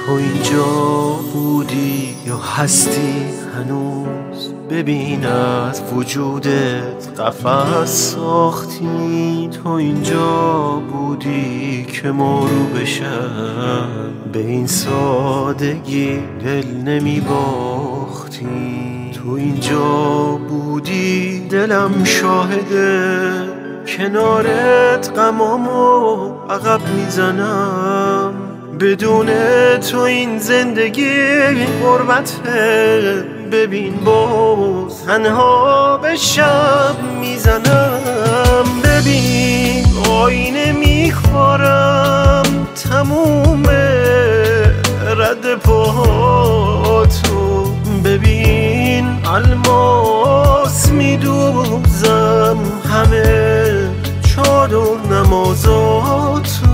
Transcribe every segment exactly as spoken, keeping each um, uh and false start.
تو اینجا بودی یا هستی هنوز؟ ببین از وجودت قفس ساختی. تو اینجا بودی که ما رو بشم به این سادگی دل نمی باختی. تو اینجا بودی دلم شاهده کنارت غمامو عقب میزنم. بدون تو این زندگی غربته. ببین باز تنها به شب میزنم. ببین آینه میخورم تموم رد پاهاتو. ببین الماس میدوزم همه چادر نمازاتو.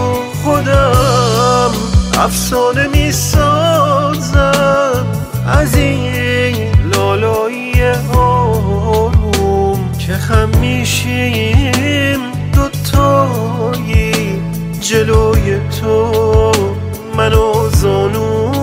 خودم افسانه میسازم از این لالایی آروم که خم میشیم دوتایی جلوی تو من و زانوم.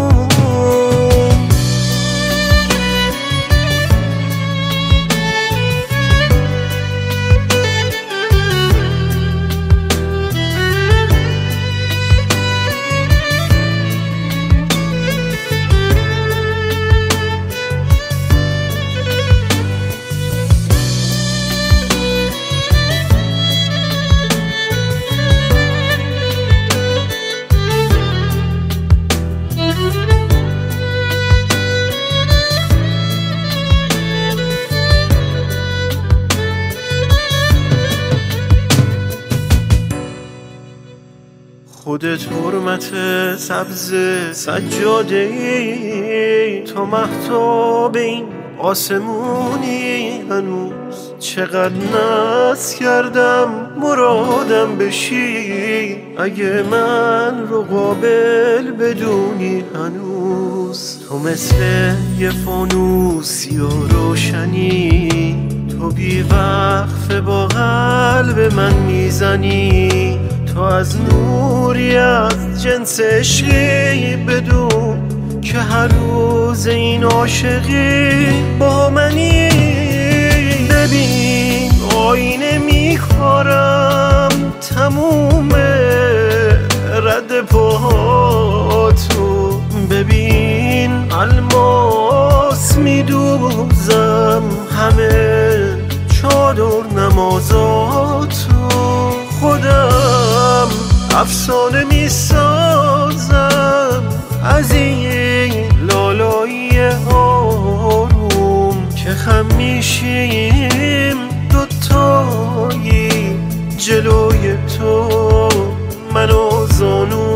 خودت حرمت سبز سجاده ای. تو مهتاب این آسمونی هنوز. چقدر ناز کردم مرادم بشی. اگه من رو قابل بدونی هنوز. تو مثل یه فانوسی و روشنی. تو بی وقفه با قلب من میزنی. تو از نوری از جنس عشقی بدون که هر روز این عاشقی با منی. ببین آینه میخورم تموم رد پاهاتو. ببین الماس میدوزم همه چادر نمازاتو. خودم افسانه میسازم از این لالایی آروم که خم میشیم دوتایی جلوی تو من و زانوم.